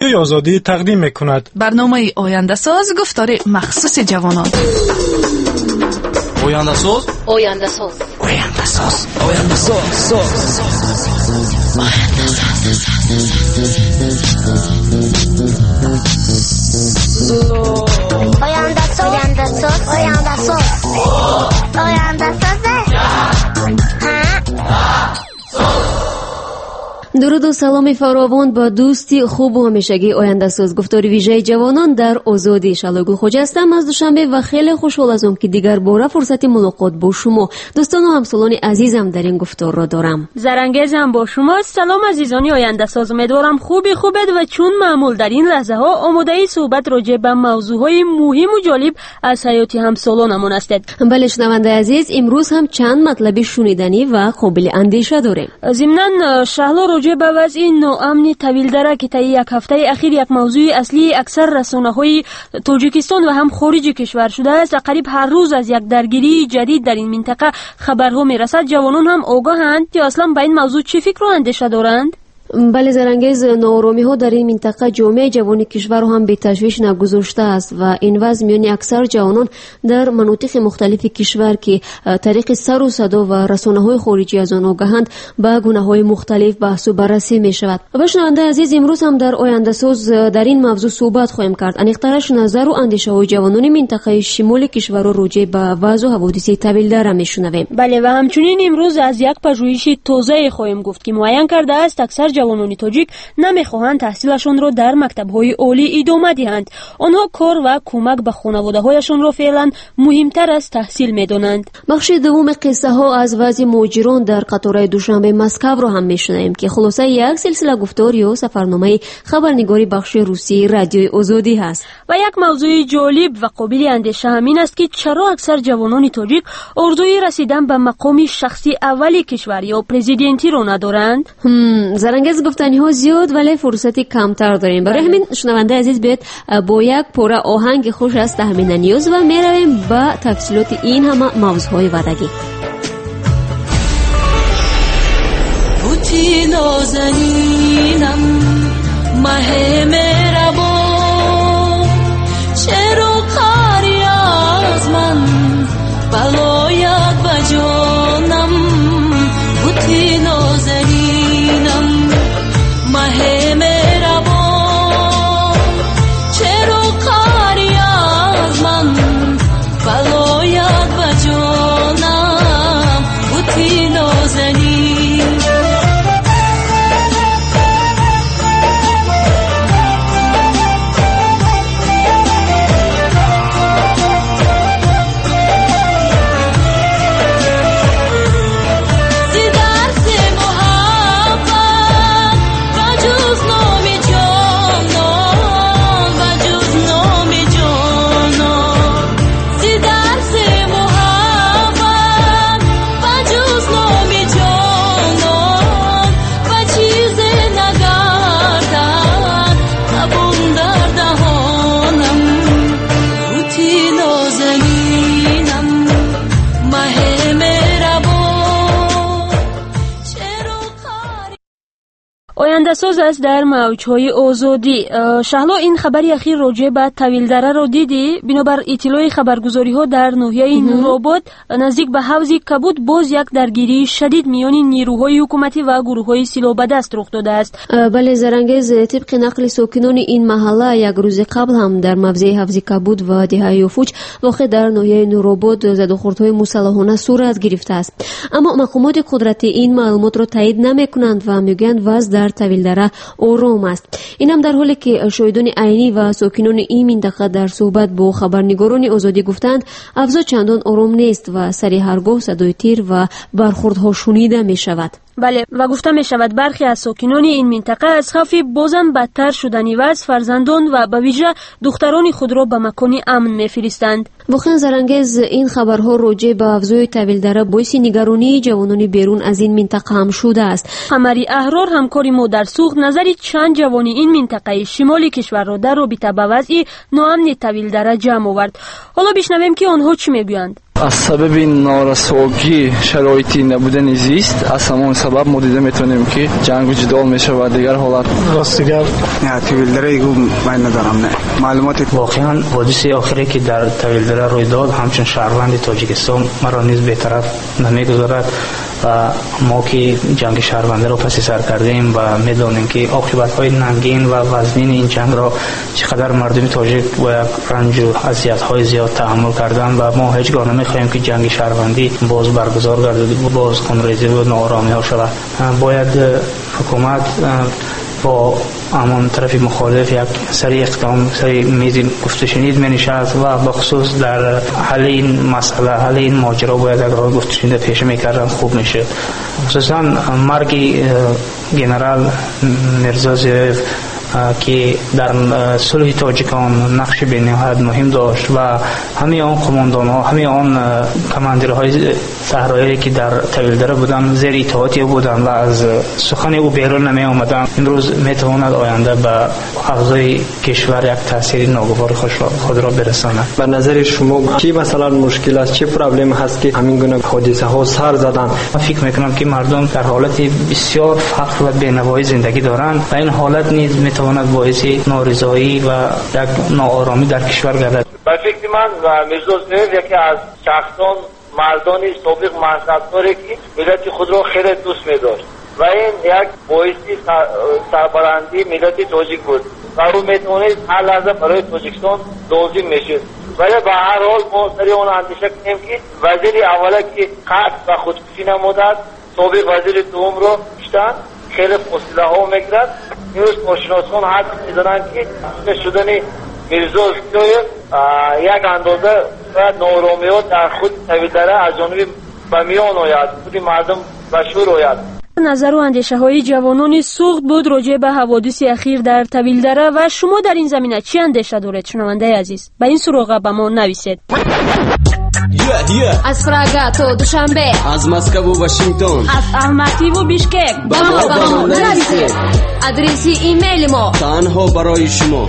رادیوی آزادی تقدیم میکند. برنامه آینده ساز گفتار مخصوص جوانان. آینده ساز، آینده ساز، آینده ساز، آینده ساز، آینده ساز، آینده ساز، آینده ساز، آینده ساز. درود و سلام فراوان با دوستی خوب و همیشگی آینده ساز گفتار ویژه جوانان در آزادی. شالوگو خوجا هستم از دوشنبه و خیلی خوشحال هستم که دیگر باره فرصت ملاقات با شما دوستان و همسالان عزیزم در این گفتار را دارم. زرنگیزم با شما. سلام عزیزانی آینده ساز، امیدوارم خوبید و چون معمول در این لحظه ها آماده صحبت راجع به موضوعهای مهم و جالب از حیات همسالانمون هستید. بله شنونده عزیز، امروز هم چند مطلب شنیدنی و قابل اندیشه داریم. ضمناً شهلا راجع به وضع ناامن طویل دره که طی یک هفته اخیر یک موضوع اصلی اکثر رسانه‌های تاجیکستان و هم خارج کشور شده است. قریب هر روز از یک درگیری جدید در این منطقه خبرها میرسد. جوانان هم آگاهند که اصلا به این موضوع چه فکر و اندیشه دارند؟ بله زرنگیز، ناآرامی ها در این منطقه جامعه جوانی کشور هم به تشویش نگذاشته است و این وضع میان اکثر جوانان در مناطق مختلف کشور که طریق سر و صدا و رسانه های خارجی از آن آگاهند به گناه های مختلف بحث و بررسی می شود. و شنونده عزیز، امروز هم در آینده ساز در این موضوع صحبت خواهیم کرد. انیقترش نظر و اندیشه های جوانان منطقه شمال کشور را راجع به وضع و حوادث طویل دره میشنویم. بله و همچنین امروز از یک پژوهش تازه خواهیم گفت که معین کرده است اکثر جوانان تاجیک نمیخواهند تحصیلشون را در مکتب‌های عالی ادامه دهند. آنها کار و کمک به خانواده‌هایشان را فعلا مهمتر از تحصیل می‌دانند. بخش دوم قصه ها از وضع مهاجران در قطار دوشنبه مسکو را هم میشنویم که خلاصه یک سلسله گفتاری و سفرنامه خبرنگاری بخش روسی رادیوی آزادی هست. و یک موضوع جالب و قابل اندیشه همین است که چرا اکثر جوانان تاجیک آرزوی رسیدن به مقام شخصی اولی کشور یا پرزیدنتی را ندارند؟ زرنگیز گفتنی ها زیاد ولی فرصتی کمتر داریم. برای همین شنونده عزیز بیاید با یک پاره آهنگ خوش از تهمین نیوز و میرویم به تفصیلات این همه موضوعهای ودگی. بوتی نازنینم ماه مهربان، چرا قاری از من بلاید به جانم. بوتی نازنینم ماه مهربان، چرا قاری از من بلاید به جانم. بوتی نازنین آینده ساز است در موجهای آزادی. شهلا این خبری اخیر راجع به طویل دره را دیدی؟ بنابر اطلاع خبرگزاری ها در ناحیه نورآباد نزدیک به حوض کبود باز یک درگیری شدید میان نیروهای حکومتی و گروه‌های سلاح به دست رخ داده است. بله زرنگیز، طبق نقل ساکنان این محله یک روز قبل هم در موضع حوض کبود و دهه یوفوچ واقع در ناحیه نورآباد زد و خوردهای مسلحانه صورت گرفته است. اما مقامات قدرتی این معلومات را تایید نمی‌کنند و میگویند وضع در طویل دره آرام است. این هم در حالی که شاهدان عینی و ساکنان این منطقه در صحبت با خبرنگاران آزادی گفتند اوضاع چندان آرام نیست و سر هرگاه صدای تیر و برخوردها شنیده می شود. بله و گفته می شود برخی از ساکنان این منطقه از خوف بازم بدتر شدن وضع فرزندان و به ویژه دختران خود را به مکان امن می فرستند. واقعا زرنگیز، این خبرها راجع به افزای طویل دره باعث نگرانی جوانان بیرون از این منطقه هم شده است. قمری احرار همکاری ما در سوخت نظری چند جوانی این منطقه شمالی کشور را در رابطه با وضع ناامن طویل دره جمع آورد. حالا بشنویم که آنها چی میگویند. از سبب نارسایی شرایطی نبودن زیست از همون سبب ما دیده میتونیم که جنگ و جدال میشه و دیگر حالت راستگر نه تویلدره ایگو من ندارم. نه معلومات واقعا حادثه آخری که در تویلدره روی داد همچون شهروند تاجیکستان مرا نیز بی‌طرف نمیگذارد و ما که جنگ شهرونده رو پس سر کردیم و میدونیم که عاقبت‌های ننگین و وزنین این جنگ را چقدر مردم تاجیک و رنج و اذیت‌های زیاد تحمل کردن و ما هیچگاه نمی‌خواهیم که جنگ شهروندی باز برگزار گردد و باز خونریزی و ناآرامی‌ها شود. باید حکومت با همان طرف مخالف یک سری اقدام سری میز گفته شنید می‌نشست و بخصوص در حل این مسئله حل این ماجرا باید اگر گفته شنید پیش می‌کردن خوب میشه. خصوصا مرگ جنرال میرزا زیویف که در صلح تاجیکان نقش بی‌نهایت مهم داشت و همه آن قماندان‌ها همه آن کماندیرهای صحرایی که در تویلدره بودند زیر اطاعت او بودند و از سخن او بیرون نمی آمدند. امروز میتواند آینده به اعضای کشور یک تاثیر ناگوار خود را برساند. به نظر شما چی مثلا مشکل است، چه پرابلم هست که همین گونه حادثه ها سر زدن؟ من فکر میکنم که مردم در حالت بسیار فقر و بی‌نوایی زندگی دارند و این حالت نیز میتواند باعث نارضایی و یک ناآرامی در کشور گردد. به فکر من میرزا زیویف یکی از شخصان مردانی سابق منصبداری که ملت خود را خیلی دوست می داشت و این یک باعث سربلندی ملت تاجیک بود و او میتونید هر لحظه برای تاجیکستان لازم میشد. ولی به هر حال ما سری اون اندیشه کنیم که وزیر اوله که قتل و خودکشی نمودند سابق وزیر دوم را کشتند خیلی فاصله ها میگیرد. امروز کارشناسان حد میزنند که شدن میرزا زیویف یک اندازه و ناآرامی‌ها در خود تویلدره از جانب به میان آید، خود مردم به شور آید. نظر و اندیشه های جوانان سوخت بود راجع به حوادث اخیر در تویلدره و شما در این زمینه چی اندیشه دارید شنونده عزیز؟ به این سراغ به ما نویسید. از پراگا تا دوشنبه، از مسکو و واشنگتن، از الماتی و بیشکک با ما نویسید. آدرس ایمیل ما تنها برای شما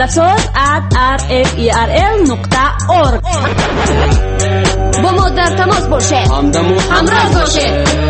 oyandasoz@rferl.org. با ما در تماس باشید، همراه باشید.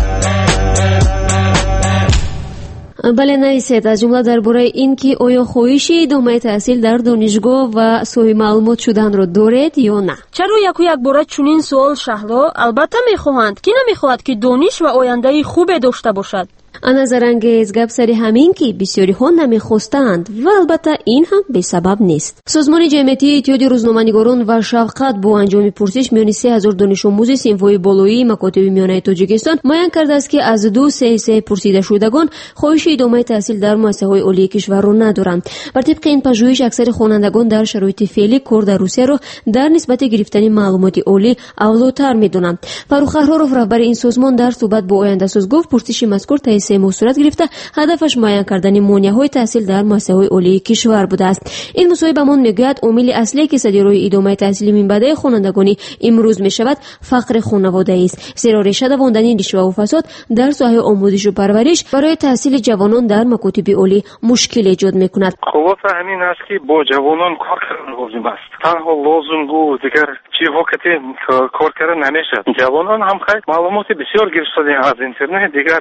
بله نویسید از جمله درباره این که آیا خواهش ادامه تحصیل در دانشگاه و صاحب معلومات شدن را دارید یا نه؟ چرا یک باره چنین سوال شهلا؟ البته میخواهند که نمیخواهد که دانش و آینده خوب داشته باشد. انظرانگیز گپ سر همین که بسیاری ها نمیخواستند و البته این هم به سبب نیست. سازمان جمعیتی اتحاد روزنامه‌نگاران و شفقت با انجام پرسش میان 3000 دانش آموز صنف‌های بالایی مکاتب میانه تاجیکستان معین کرده است که از 233 پرسیده شدگان خواهش ادامه تحصیل در مؤسسه‌های عالی کشور را ندارند. بر طبق این پژوهش اکثر خوانندگان در شرایط فعلی کار در روسیه را در نسبت گرفتن معلومات عالی اولاتر میدونند. فاروق احرارов رهبر این سازمان در صحبت با آینده ساز گفت پرسش مذکور سه صورت گرفته هدفش معین کردن مانع‌های تحصیل در مؤسسه‌های عالی کشور بوده است. این مصاحبه من میگوید عامل اصلی که صدرای ادامه تحصیل منبع خوانندگانی امروز میشود فقر خانواده است، زیرا ریشه دواندن رشوه و فساد در ساحه آموزش و پرورش برای تحصیل جوانان در مکاتب عالی مشکل ایجاد میکند. خلاصه همین است که با جوانان کار کردن لازم است. تنها لازم بود دیگر چی وقت کار کردن نمیشه. جوانان هم خیلی معلومات بسیار گرفتن از اینترنت دیگر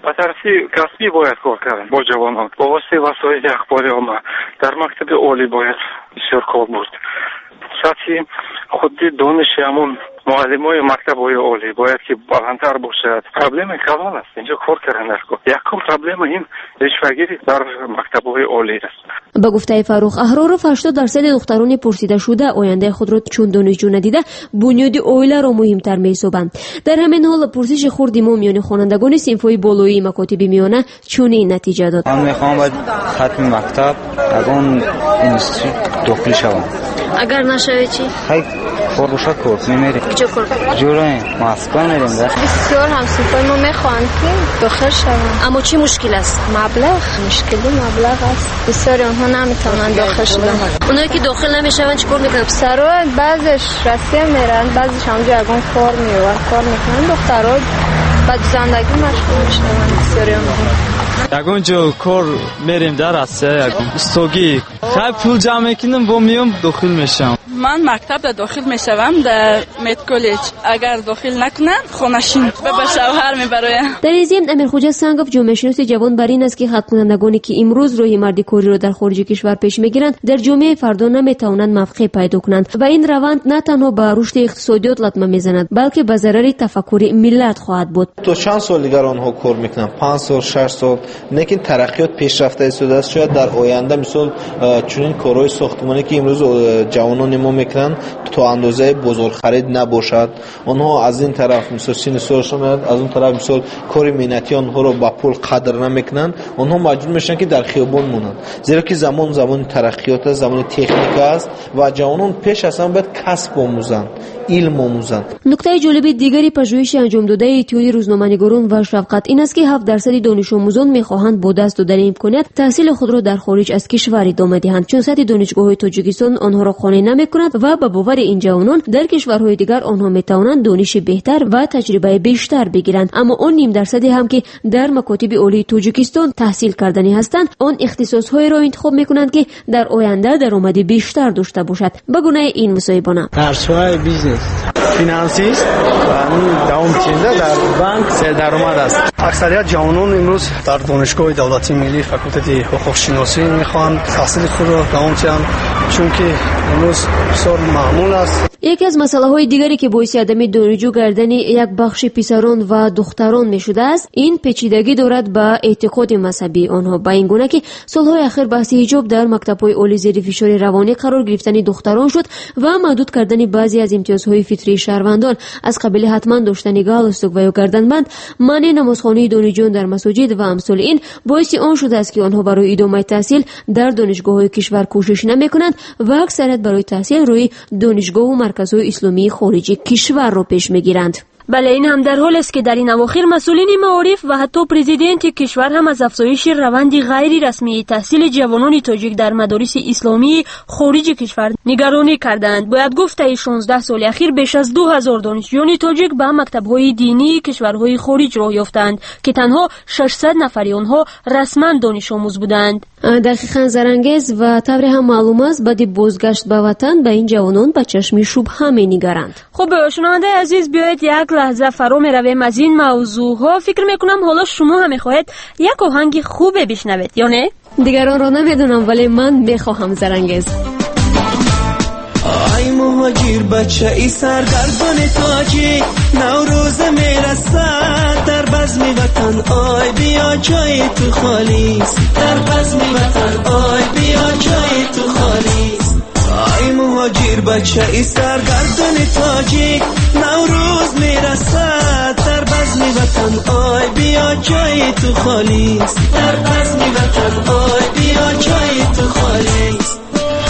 کسبی باید کار کردن با جوانان با واسطه وسایل اخباری عامه در مکتب عالی باید بسیار کار بود. سطح خودی دانش همون معلمای مکتب‌های عالی باید که بالاتر باشد. پرابلم کلان است اینجا کار کردن نکو. یکم پرابلم این رشوه‌گیری در مکتب‌های عالی است. با گفته فاروق احرارov 80% دختران پرسیده شده آینده خود را چون دانشجو ندیده بنیاد عائله را مهمتر می‌سازند. در همین حال پرسش خرد ما میان خوانندگان صنف‌های بالایی مکاتب میانه چنین نتیجه داد. من می‌خوام باید ختم مکتب اون اینستیتوت داخل شوم. اگر نشوی چی؟ خیلی خورشا کورس می‌میری. کجا کورس؟ جوره مسکو میریم. بسیار همسفر ما می‌خوان که داخل شوند. اما چی مشکل است؟ مبلغ است. بسیار اونها نمیتونن داخل شدن. اونایی که داخل نمیشون چیکار میکنن؟ پسرا بعضیش روسیه میرن، بعضیش همونجا یگان کار میکنن. دخترها بعد زندگی مشغول میشن. بسیار یگانجا کار میریم در روسیه استوگی. خیلی پول جمع میکنم و میام داخل میشم. من مکتب در داخل میشوم در مید کالج. اگر داخل نکنم خونشین به شوهر میبرایم. در این ضمن امیر خوجا سنگوف جامعه شناس جوان بر این است که خلق کنندگانی که امروز روی مردی کاری را در خارج کشور پیش میگیرند در جامعه فردا نمیتوانند موقع پیدا کنند و این روند نه تنها به رشد اقتصادیات لطمه میزند بلکه به ضرر تفکر ملت خواهد بود. تو چند سال دیگر آنها کار میکنن 5 سال 6 سال لیکن ترقیات پیشرفته ایستاده است. شاید در آینده مثلا چنین کارهای ساختمانی که امروز جوانان ما میکنن تو اندازه بازار خرید نباشد. آنها از این طرف مثلا سین سالشون از اون طرف مثلا کار مهنتی آنها رو با پول قدر نمیکنن. آنها مجبور میشن که در خیابان مونن زیرا که زمان ترقیات است، زمان تکنیک است و جوانان پیش از همه باید کسب آموزند، علم آموزند. نکته جالب دیگری پژوهش انجام داده اتحادیه روزنامه‌نگاران و شفقت این است که 7% دانش آموزان میخواهند با دست دادن امکانات تحصیل خود را در خارج از کشور ادامه دهند چون سطح دانشگاه‌های تاجیکستان آنها را قانع نمی‌کند و به باور این جوانان در کشورهای دیگر آنها میتوانند دانش بهتر و تجربه بیشتر بگیرند. اما آن نیم درصدی هم که در مکاتب عالی تاجیکستان تحصیل کردنی هستند آن اختصاص‌های را انتخاب می‌کنند که در آینده درآمد بیشتر داشته باشد. به گونه این مصاحبه‌نامه درس‌های بیزنس فینانسیست و دوام چنده در بانک سردرآمد است. اکثریت جوانان امروز در دانشگاه دولتی ملی فاکولته حقوق شناسی میخوان تحصیل خود را دوام دهند چون که امروز بسیار معمول است. یکی از مسائل دیگری که باعث عدم دانشجو گردن یک بخش پسران و دختران میشده است این پیچیدگی دارد به اعتقاد مذهبی آنها به این گونه که سالهای اخیر بحث حجاب در مکتب‌های عالی زیر فشار روانی قرار گرفتن دختران شد و محدود کردن بعضی از امتیازهای فطری شهروندان از قبیل حتما داشتن گالستوک و یا گردنبند، منع نمازخوانی دانشجویان در مساجد و امثال این باعث آن شده است که آنها برای ادامه تحصیل در دانشگاه‌های کشور کوشش نمی‌کنند و اکثریت برای تحصیل روی دانشگاه و مرکزهای اسلامی خارج کشور را پیش می‌گیرند. بله این هم در حال است که در این اواخر مسئولین معارف و حتی پرزیدنت کشور هم از افزایش روند غیر رسمی تحصیل جوانان تاجیک در مدارس اسلامی خارج کشور نگرانی کردند. باید گفت طی 16 سال اخیر بیش از 2000 دانشجویان تاجیک به مکتب‌های دینی کشورهای خارج راه یافتند که تنها 600 نفر آنها رسما دانش آموز بودند. دقیقاً زرانگیز و طور هم معلوم است بعد بازگشت به وطن به این جوانان با چشم شبهه می‌نگرند. خب شنونده عزیز بیایید یک لحظه فرا میرویم از این موضوع ها. فکر میکنم حالا شما هم میخواهید یک آهنگ خوبه بشنوید یا نه؟ دیگران را نمیدونم ولی من میخواهم زرانگیز. ای مهاجر بچه ای سرگردان تاجیک نوروز میرسد در بزم وطن آی بیا جای تو خالیست در بزم وطن آی بیا جای تو خالیست. ای مهاجر بچه ای سرگردان تاجیک نوروز میرسد در بزم وطن آی بیا جای تو خالیست در بزم وطن آی بیا جای تو خالیست.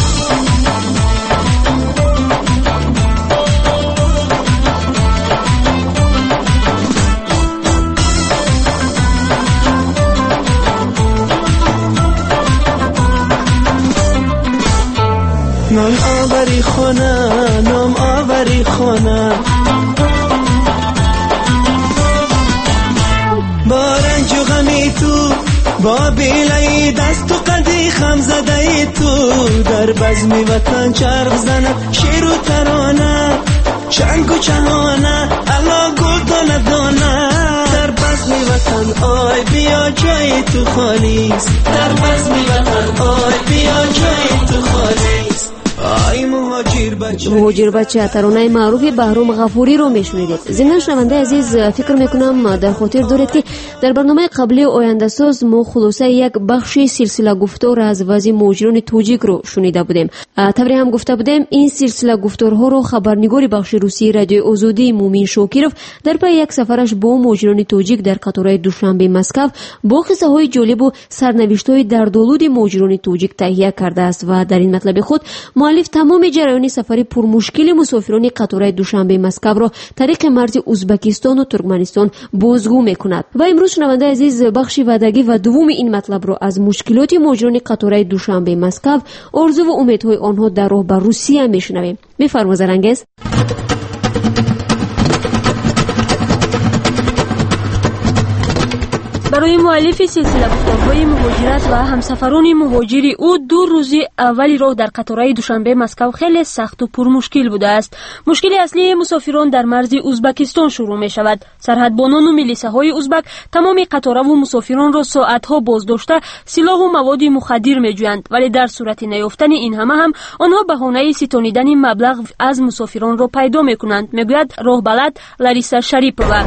نام آوری خونه نام آوری خونه با رنج و غمی تو با بیلای دست و قدی خم زده تو در بزم وطن چرخ زند شیر و ترانه چنگ و چهانه الا گل دانه در بزم وطن آی بیا جای تو خالیست در بزم وطن آی بیا جای تو خالیست. ای مهاجر بچه ترانه معروف بهرام غفوری رو میشنیدید. ضمن شنونده عزیز فکر میکنم در خاطر دارید که در برنامه قبلی آینده ساز ما خلاصه یک بخش سلسله گفتار از وضع مهاجران تاجیک رو شنیده بودیم. طوری هم گفته بودیم این سلسله گفتارها رو خبرنگار بخش روسی رادیو آزادی مومین شاکرов در پی یک سفرش با مهاجران تاجیک در قطارهای دوشنبه مسکو با قصه های جالب و سرنوشت‌های دردآلود مهاجران تاجیک تهیه کرده است و در این مطلب خود مؤلف تمام جریان سفر پرمشکل مسافران قطارهای دوشنبه مسکو را طریق مرز ازبکستان و ترکمنستان بازگو میکند. و امروز شنونده عزیز بخش وعدگی و دوم این مطلب را از مشکلات مهاجران قطارهای دوشنبه مسکو، آرزو و امیدهای آنها در راه به روسیه میشنویم. میفرما زرانگیز. برای مؤلف سلسله گفتارهای مهاجرت و همسفران مهاجر او 2 روزی اولی راه در قطارهای دوشنبه مسکو خیلی سخت و پرمشکل بوده است. مشکل اصلی مسافران در مرز ازبکستان شروع می شود. سرحدبانان و میلیسه های ازبک تمام قطارها و مسافران را ساعتها بازداشته سلاح و مواد مخدر می جویند، ولی در صورت نیافتن این همه هم آنها بهانه ستانیدن مبلغ از مسافران را پیدا می کنند، میگوید راهبلد لاریسا شریپова.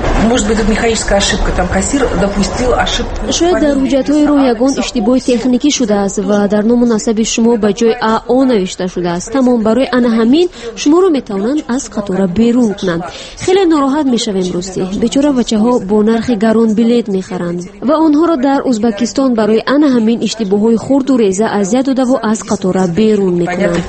شاید در حجت‌های راه یگان اشتباه تکنیکی شده است و در نام مناسب شما به جای آ نوشته شده است. تمام برای آن همین شما را میتوانند از قطار بیرون کنند. خیلی ناراحت میشویم راستی. بیچاره بچه‌ها با نرخ گران بلیط میخرند و آنها را در ازبکستان برای آن همین اشتباه‌های خرد و ریزه اذیت داده و از قطار بیرون میکنند.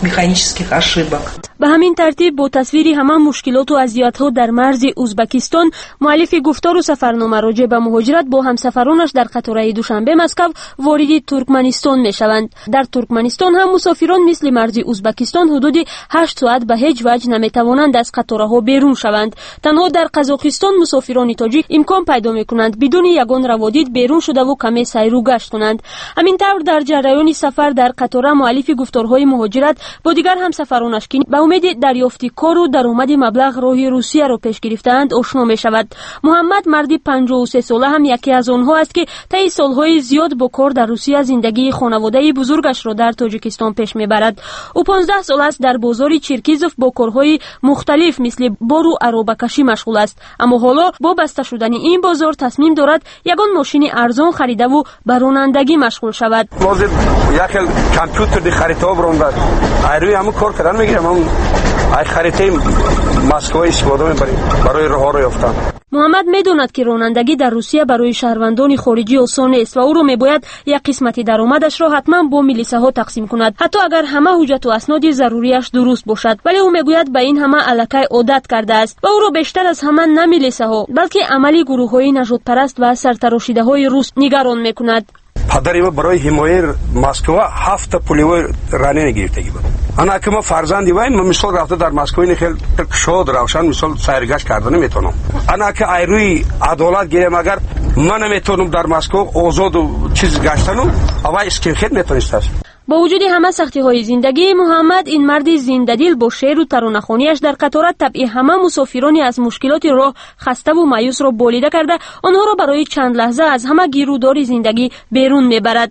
به همین ترتیب با تصویری همه مشکلات و اذیت‌ها در مرز ازبکستان، مؤلف گفتار و سفرنامه راجع به مهاجرت با همسفرانش در قطارهای دوشنبه مسکو وارد ترکمنستان میشوند. در ترکمنستان هم مسافران مثل مرز ازبکستان حدود 8 ساعت به هیچ وجه نمیتوانند از قطارها بیرون شوند. تنها در قزاقستان مسافران تاجیک امکان پیدا میکنند بدون یگان روادید بیرون شده و کمی سیر و گشت کنند. همینطور در جریان سفر در قطار مؤلف گفتارهای مهاجرت با دیگر همسفرانش که به امید دریافت کار و درآمد مبلغ راه روسیه را پیش گرفتند آشنا میشود. محمد مردی 53 ساله هم یکی از آنها است که طی سالهای زیاد با کار در روسیه زندگی خانواده بزرگش را در تاجیکستان پیش میبرد. او 15 سال است در بازار چرکیزوف با کارهای مختلف مثل بار و عرابه‌کشی مشغول است، اما حالا با بسته شدن این بازار تصمیم دارد یگان ماشین ارزان خریده و به رانندگی مشغول شود. لازم یک کامپیوتر خریدم براندن ایروی همون کار کردن میگیرم اون ای خریدیم مسکو استفاده میبریم برای راه یافتن. محمد میداند که رانندگی در روسیه برای شهروندان خارجی آسان است و او را میباید یک قسمتی درآمدش را حتما با میلیسه ها تقسیم کند، حتی اگر همه حجت و اسناد ضروریش درست باشد. ولی او میگوید به این همه الکی عادت کرده است و او را بیشتر از همه نه میلیسه ها بلکه عملی گروه های نژاد پرست و سرتراشیده های روس نگران میکند. پدری ما برای حمایت مسکو 7 پلیوی رانی گرفتگی بود. انا که ما فرزندی وایم ما مثال رفته در مسکو این خیلی شاد روشن مثال سیرگشت کردن نمیتونم. انا که ایروی عدالت گیرم اگر من نمیتونم در مسکو آزاد و چیز گشتنم اوا اسکین خیلی میتونست. با وجود همه سختی های زندگی، محمد این مرد زنده‌دل با شعر و ترانه‌خوانی‌اش در قطارات طبعی همه مسافرانی از مشکلات راه خسته و مایوس را بالیده کرده آنها را برای چند لحظه از همه گیرودار زندگی بیرون میبرد.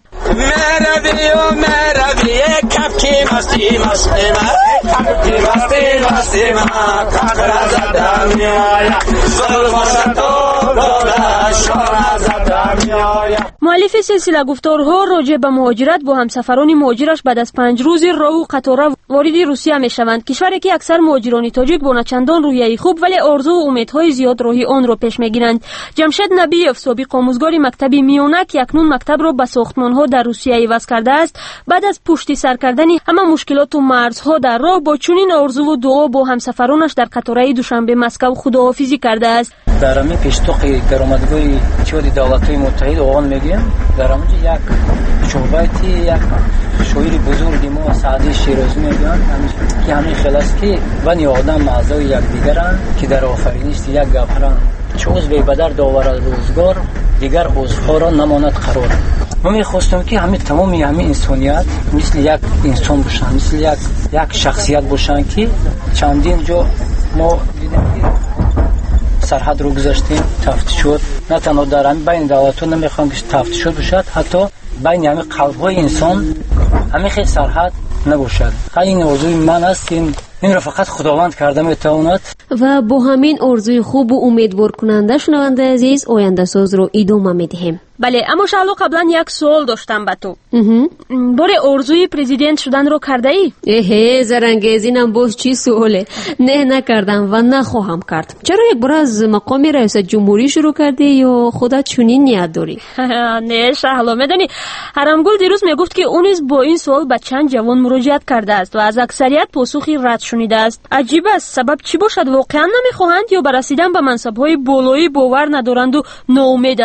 مؤلف سلسله گفتارها راجع به مهاجرت با همسفران مهاجرش بعد از 5 روز راه و قطار وارد روسیه میشوند، کشوری که اکثر مهاجران تاجیک با نچندان روحیه خوب ولی آرزو و امیدهای زیاد راه آن را پیش میگیرند. جمشید نبیف سابق آموزگار مکتب میونه که اکنون مکتب را به ساختمانها در روسیه عوض کرده است، بعد از پشت سر کردن همه مشکلات و مرزها در راه با چنین آرزو و دعا با همسفرانش در قطارهای دوشنبه مسکو خداحافظی کرده است. در همین پیشتاق درآمدگاهی چوری دولت‌های متحد اوغان میگیم در همون یک شعبتی یک شاعر بزرگی ما سعدی شیرازی میگن که همین خلاص که ونی آدم اعضای یکدیگرن که در آفرینش یک گپران چوز به بدر داور روزگار دیگر عضوها را نماند قرار. ما میخواستم که همین تمامی همین انسانیت مثل یک انسان باشن، مثل یک شخصیت باشن که چندین جا ما دیدیم سرحد رو گذاشتیم تفتیش شد، نه تنها در همین بین دولت‌ها نمیخوام که تفتیش شد باشد، حتی بین همین قلب‌های انسان همین خیلی سرحد نباشد. این آرزوی من است که این را فقط خداوند کرده میتواند. و با همین آرزوی خوب و امیدوار کننده شنونده عزیز آینده ساز رو ادامه میدهیم. بله، اما شالو قبلا یک سوال داشتم به تو. باره آرزوی پرزیدنت شدن رو کرده ای؟ زرنگیز اینم باز چی سواله؟ نه نکردم و نخواهم کرد. چرا یک بار از مقام رئیس جمهوری شروع کردی یا خودت چنین نیت داری؟ نه شالو، میدونی حرامگل دیروز میگفت که اون با این سوال به چند جوان مراجعت کرده است و از اکثریت پاسخی رد شنیده است. عجیب است، سبب چی باشد؟ واقعا نمیخواهند یا بر رسیدن به منصب‌های بالایی باور ندارند و ناامیدند؟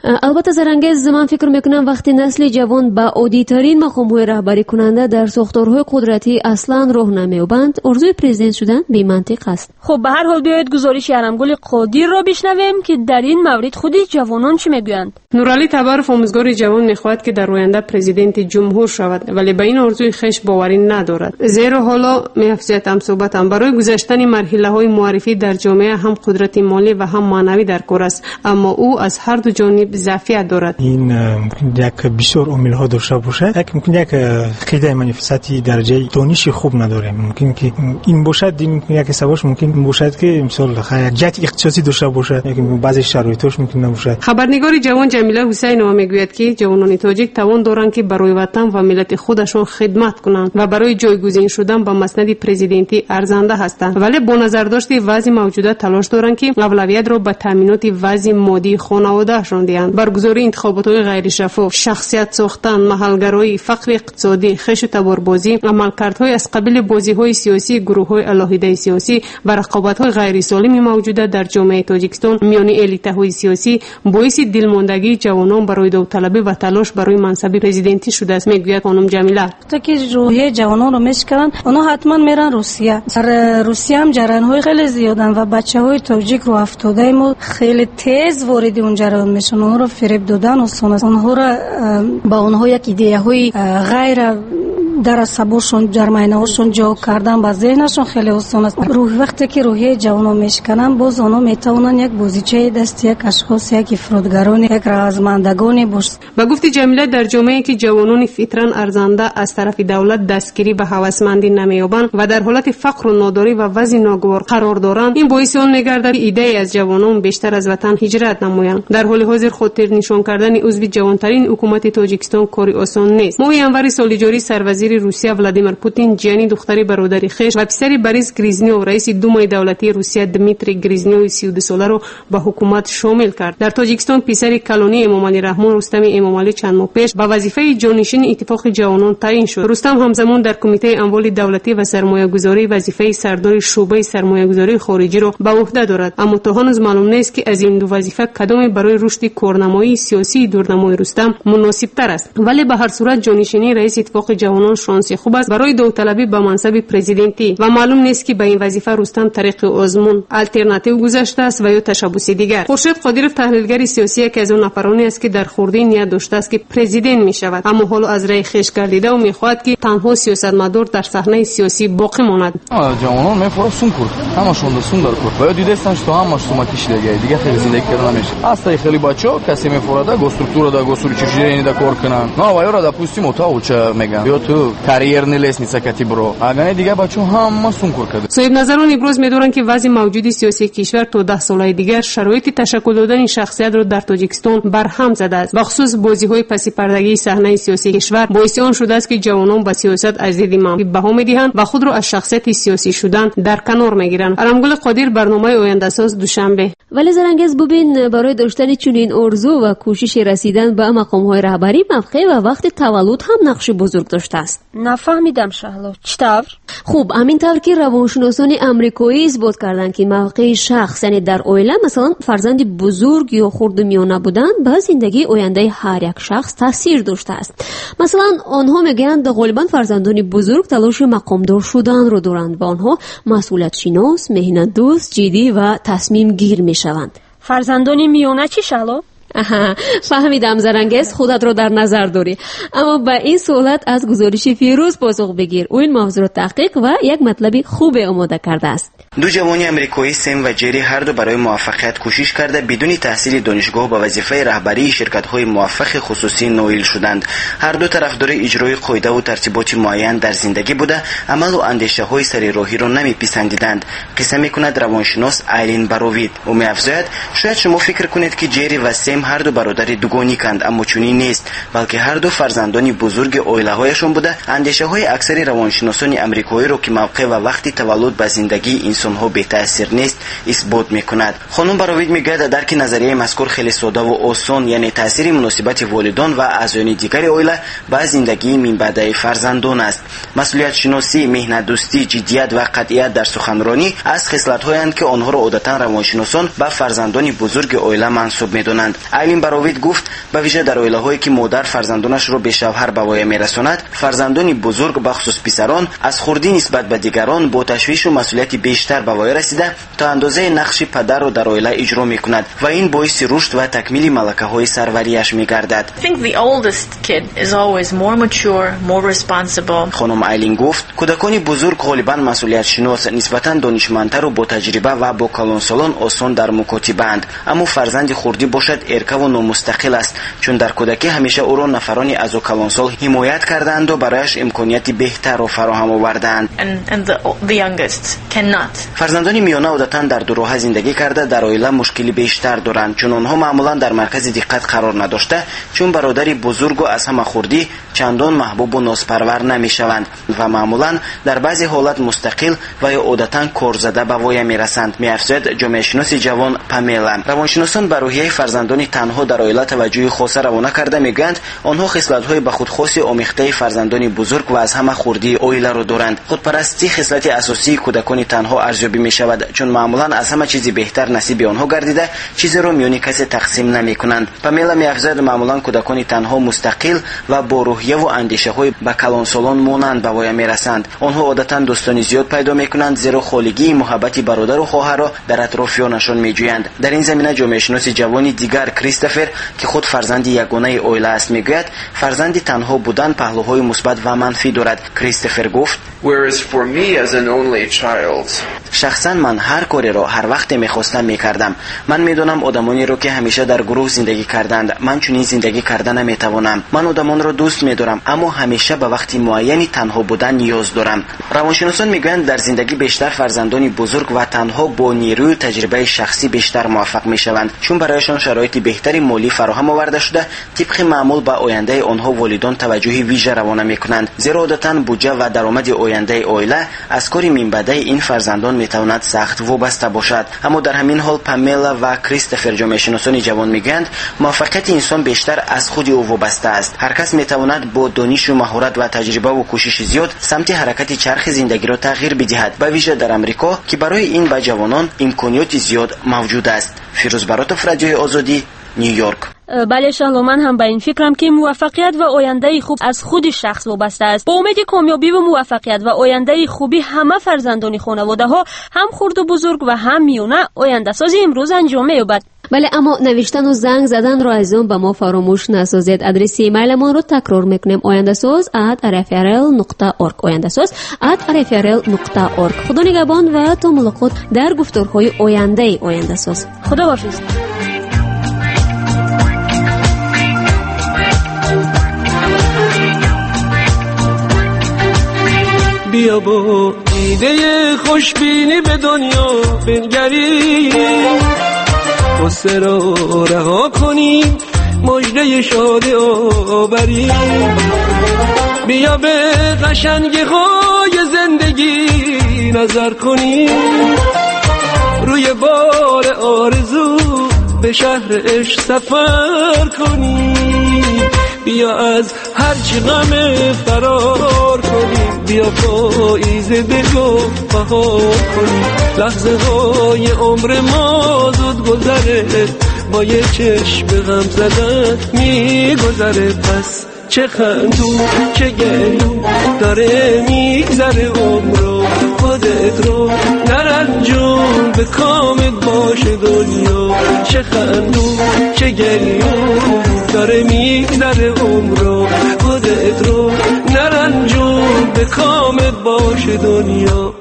البته زرنگز من فکر میکنم وقتی نسل جوان با عادی‌ترین مقام‌های رهبری کننده در ساختارهای قدرتی اصلا راه نمی‌یابند، ارزوی پرزیدنت شدن بی منطق است. خب به هر حال بیایید گزارش ارمگل قادر را بشنویم که در این مورد خود جوانان چی میگویند. نورعلی تبارف آموزگار جوان میخواهد که در آینده پرزیدنت جمهور شود، ولی به این آرزوی خش باوری ندارد، زیرا حالا می‌افزایدم صحبتم برای گذشتن مرحله‌های معرفی در جامعه هم قدرت مالی و هم معنوی در کار است، اما او از هر دو جانب ضعفیت دارد. این یک بسیار عامل‌ها داشته باشد. ممکن یک قیده منافستی درجه دانشی خوب نداره، ممکن که این باشد، این یک سببش ممکن باشد که مثلا جهت اقتصادی داشته باشد، لیکن بعضی شرایطش ممکن نباشد. خبرنگار جوان جمیله حسینова میگوید که جوانان تاجیک توان دارند که برای وطن و ملت خودشان خدمت کنند و برای جایگزین شدن با مسند پرزیدنتی ارزنده هستند، ولی با نظرداشت وضع موجوده تلاش دارند که اولویت را به تامینات وضع مادی خانواده‌شان دهند. برگزاری انتخابات‌های غیر شفاف، شخصیت ساختن، محلگرایی، فقر اقتصادی، خش و تباربازی، عملکردهای از قبیل بازی‌های سیاسی گروه‌های علاهیده سیاسی و رقابت‌های غیر سالم موجوده در جامعه تاجیکستان میان الیت‌های سیاسی باعث دلماندگی جوانان برای داوطلبی و تلاش برای منصب پرزیدنتی شده است، میگوید خانم جمیله. تا که روحیه جوانان رو میشکنن، اونا حتما میرن روسیه. در روسیه هم جریان‌های خیلی زیادن و بچه‌های تاجیک رو افتاده ما خیلی تیز وارد اون جریان میشن، اونها رو فریب دادن و اونها رو با اونها یک ایده‌های غیر در عصبشون جرمینه‌هاشون جو کردن با ذهنشون خیلی آسان است. وقتی که روحیه جوانان میشکنن، باز اونا میتونن یک بازیچه دست یک اشخاص، یک افرادگران، یک رازمندگان باشن. با گفت جمیله در جامعه‌ای که جوانان فطراً ارزنده از طرف دولت دستگیری به هوسمندی نمی‌یابند و در حالت فقر و ناداری و وضع ناگوار قرار دارند، این باعث آن می‌گردد که ایده از جوانان بیشتر از وطن هجرت نمایند. در حال حاضر خاطر نشان کردن عضو جوانترین حکومت تاجیکستان کاری آسان نیست. ماه ینور سال جاری سروزیر روسیه ولادیمیر پوتین جیانی دختری برادری خویش و پسر بریس گریزنیو رئیس دومای دولتی روسیه دمیتری گریزنیو 32 ساله را به حکومت شامل کرد. در تاجیکستان پسر کلانی امامعلی رحمان رستم امامعلی چند ماه پیش به وظیفه جانشین اتفاق جوانان تعیین شد. رستم همزمان در کمیته اموال دولتی و سرمایه‌گذاری وظیفه سردار شعبه سرمایه‌گذاری خارجی را به عهده دارد، اما تا هنوز معلوم نیست که از این دو وظیفه کدام برای رشد کارنمایی سیاسی دورنمای رستم مناسب‌تر است. ولی به هر صورت جانشینی رئیس اتفاق جوانان شانس خوب است برای داوطلبی به منصب پرزیدنتی و معلوم نیست که به این وظیفه رستم طریق آزمون الटरनेटिव گذاشته است و یا تشبثی دیگر. خورشید قادرов تحلیلگر سیاسی که از اون نفرانی است که در خردی نیت داشته است که پرزیدنت می شود، اما حالا از رای خویش گردیده و میخواهد که تنها سیاستمدار در صحنه سیاسی باقی ماند. جوانان میفرستون کرد، همشون دستون در کرد. باید دیدستن تو همش سوما کشیده دیگه خیلی زندگی کردن نمیشه. اصلا خیلی بچه‌ها کسی میفرسته گسترکتورا دا گستری چجوری ایندا کار کنن. نه و یارا допустим ото уча میگن. یا تو карьерный лестница кати бро. اگه دیگه بچه‌ها همشون کار کرده. صاحب نظران ابراز می‌دارند که وضع موجود سیاسی کشور تا 10 ساله دیگر شرایط تشکل دادن شخصیت را در تاجیکستان برهم زده است. بخصوص بازی‌های پس پردگی صحنه سیاسی کشور باعث آن شده است که جوانان به سیاست از دید منفی بها می‌دهند و خود را از شخصیت سیاسی شدن در کنار می‌گیرند. ارمگل قادر برنامه آینده ساز دوشنبه. ولی زرنگز ببین برای داشتن چنین آرزو و کوشش رسیدن به مقام‌های رهبری موقع و وقت تولد هم نقش بزرگ داشته است. نفهمیدم شهلا چطور؟ خوب همین طور که روانشناسان آمریکایی اثبات کردند که موقع شخص یعنی در عائله مثلا فرزند بزرگ یا خردمیانه بودن به زندگی آینده هر یک شخص تاثیر داشته است. مثلا آنها میگن غالبا فرزندان بزرگ تلاش مقامدار شدن رو دارند و آنها مسئولیت شناس، مهنت دوست، جدی و تصمیم گیر میشوند. فرزندان میانه چی شهلا؟ فهمیدم زرنگز خودت رو در نظر داری، اما با این سوالات از گزارش فیروز پاسخ بگیر. او این موضوع را تحقیق و یک مطلبی خوب آماده کرده است. دو جوان امریکایی سم و جری هر دو برای موفقیت کوشش کرده بدون تحصیل دانشگاه به وظیفه رهبری شرکت‌های موفق خصوصی نائل شدند. هر دو طرفدار اجرای قاعده و ترتیبات معین در زندگی بوده، عمل و اندیشه‌های سر راهی را نمی‌پسندیدند. قصه می‌کند روانشناس آیلین باروید و می‌افزاید شاید شما فکر کنید که جری و سم هر دو برادر دوگانی کند، اما چنین نیست، بلکه هر دو فرزندان بزرگ عائله‌هایشان بوده. اندیشه‌های اکثر روانشناسان امریکایی را که موقع و وقت تولد به زندگی انسان‌ها بی تاثیر نیست اثبات می‌کند. خانم باروید می‌گوید درک نظریه مذکور خیلی ساده و آسان، یعنی تاثیر مناسبت والدان و اعضای دیگر عائله به زندگی من بعد فرزندان است. مسئولیت شناسی، مهنت دوستی، جدیت و قطعیت در سخنرانی از خصلت‌هایی اند که آنها را عادتاً روانشناسان به فرزندان بزرگ عائله منسوب می‌دانند. آیلین براوید گفت به ویژه در عائله‌هایی که مادر فرزندانش را به شوهر به وای می‌رساند، فرزندان بزرگ به خصوص پسران از خردی نسبت به دیگران با تشویش و مسئولیت بیشتر به وای رسیده تا اندازه نقش پدر را در عائله اجرا می‌کند و این باعث رشد و تکمیل ملکه‌های سروریش می‌گردد. خانم آیلین گفت کودکان بزرگ غالباً مسئولیت شناس، نسبتاً دانشمندتر و با تجربه و با کلانسالان آسان در مکاتبه‌اند، اما فرزند خردی باشد ارکه و نامستقل است، چون در کودکی همیشه او را نفرانی از او کلانسال حمایت کردند و برایش امکانیت بهتر را فراهم آوردند. فرزندان میانه عادتاً در دو راه زندگی کرده در عائله مشکلی بیشتر دارند، چون آنها معمولاً در مرکز دقت قرار نداشته، چون برادر بزرگ و از همه خردی چندان محبوب و نازپرور نمیشوند و معمولاً در بعضی حالت مستقل و یا عادتاً کارزده به وای میرسند، می‌افزاید جامعه شناس جوان پامیلا. روانشناسان بر روحیه فرزندان تنها در عائله توجه خاص روانه کرده میگویند آنها خصلت‌های به خود خاص آمیخته فرزندان بزرگ و از همه خردی عائله را دارند. خودپرستی خصلت اساسی کودکان تنها ارزیابی می‌شود، چون معمولاً از همه چیزی بهتر نصیب آنها گردیده چیزی را میان کسی تقسیم نمی‌کنند. پامیلا می‌افزاید معمولاً کودکان تنها مستقل و با روحیه و اندیشه‌های به کلانسالان مانند به وای میرسند. آنها عادتاً دوستانی زیاد پیدا می‌کنند، زیرا خالگی محبت برادر و خواهر را در اطرافیانشان می‌جویند. در این زمینه جامعه شناس جوانی دیگر کریستوفر که خود فرزند یگانه عائله است میگوید فرزند تنها بودن پهلوهای مثبت و منفی دارد. کریستوفر گفت شخصا من هر کاری را هر وقت می‌خواستم می‌کردم. من می‌دانم آدمانی را که همیشه در گروه زندگی کردند من چنین زندگی کردن نمی‌توانم. من آدمان را دوست می‌دارم اما همیشه به وقتی معینی تنها بودن نیاز دارم. روانشناسان میگویند در زندگی بیشتر فرزندان بزرگ و تنها با نیروی تجربه شخصی بیشتر موفق می‌شوند، چون برایشان شرایط بهتری مالی فراهم آورده شده. طبق معمول به آینده آنها والدان توجه ویژه روانه می‌کنند، زیرا عادتاً بودجه و درآمد آینده عائله از کاری منبعد این فرزندان می‌تواند سخت وابسته باشد. اما در همین حال پامیلا و کریستوفر جامعه شناسان جوان میگویند موفقیت انسان بیشتر از خود او وابسته است. هر کس می‌تواند با دانش و مهارت و تجربه و کوشش زیاد سمت حرکت چرخ زندگی را تغییر بدهد، به ویژه در امریکا که برای این به جوانان امکانات زیاد موجود است. فیروز براتوف، رادیوی آزادی، نیویورک. بله شهلا، من هم به این فکرم که موفقیت و آینده خوب از خود شخص وابسته است. با امید کامیابی و موفقیت و آینده خوبی همه فرزندان خانواده ها هم خرد و بزرگ و هم میانه آینده سازی امروز انجام می‌یابد. بله، اما نوشتن و زنگ زدن را از اون به ما فراموش نسازید. آدرس ایمیل ما رو تکرار میکنیم: oyandasaz@rfrl.org oyandasaz@rfrl.org. خدا نگهبان و تا ملاقات در گفتارهای آینده آینده‌ساز. خداحافظ. بیا با ایده خوشبینی به دنیا بنگریم، غصه را رها کنیم، مژده شادی آوریم. بیا به قشنگی های زندگی نظر کنیم، روی بار آرزو به شهر عشق سفر کنیم. بیا از هرچی غم فرار کنیم، بیا پاییزه بگو بهار کنیم. لحظه های عمر ما زود گذره، با یه چشم غم زدن میگذره. پس چه خندون چه گریون داره میگذره عمرو، خودت رو نرنجون به کامت باشه دنیا. چه خندون چه گریون داره میگذره عمرو، خودت رو نرنجون به کامت باشه دنیا.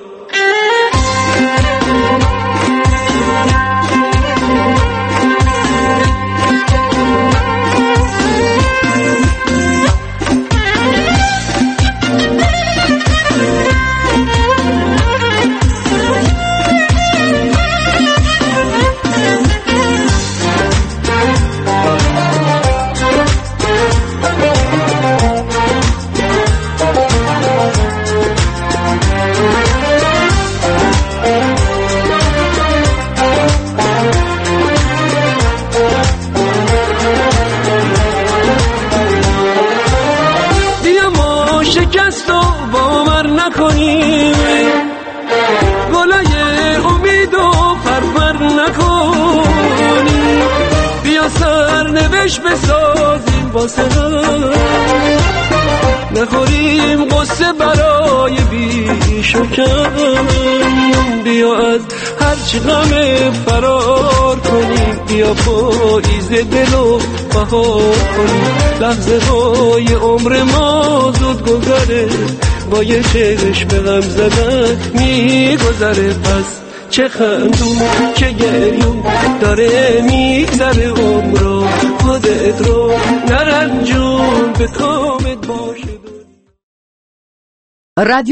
شکست و باور نکنیم، گلای امید و پرپر نکنیم. بیا سر عشق بسازیم واسه هم، نخوریم قصه برای بیش و کم. بیا از هرچی غم فرار کنیم، بیا پاییز دلو بهار کنیم. لحظه های عمر ما زود گذره، با یه چشم غم زدن میگذره. پس چه خندون چه گریون داره میگذره عمرو، خودت رو نرنجون به کامت باشه.